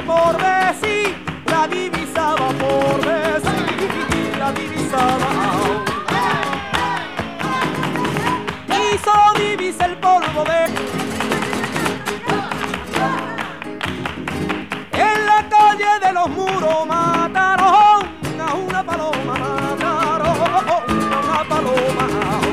por decir, la divisaba por decir, la divisaba. Hizo divisa el polvo de... En la calle de los muros mataron a una paloma, mataron a una paloma.